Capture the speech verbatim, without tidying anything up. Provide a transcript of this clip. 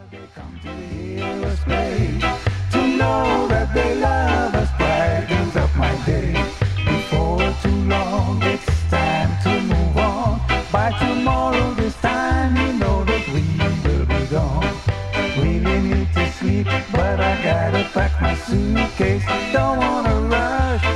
They come to hear us play, to know that they love us brightens up my day. Before too long, it's time to move on. By tomorrow, this time, you know that we will be gone. Really need to sleep, but I gotta pack my suitcase. Don't wanna rush.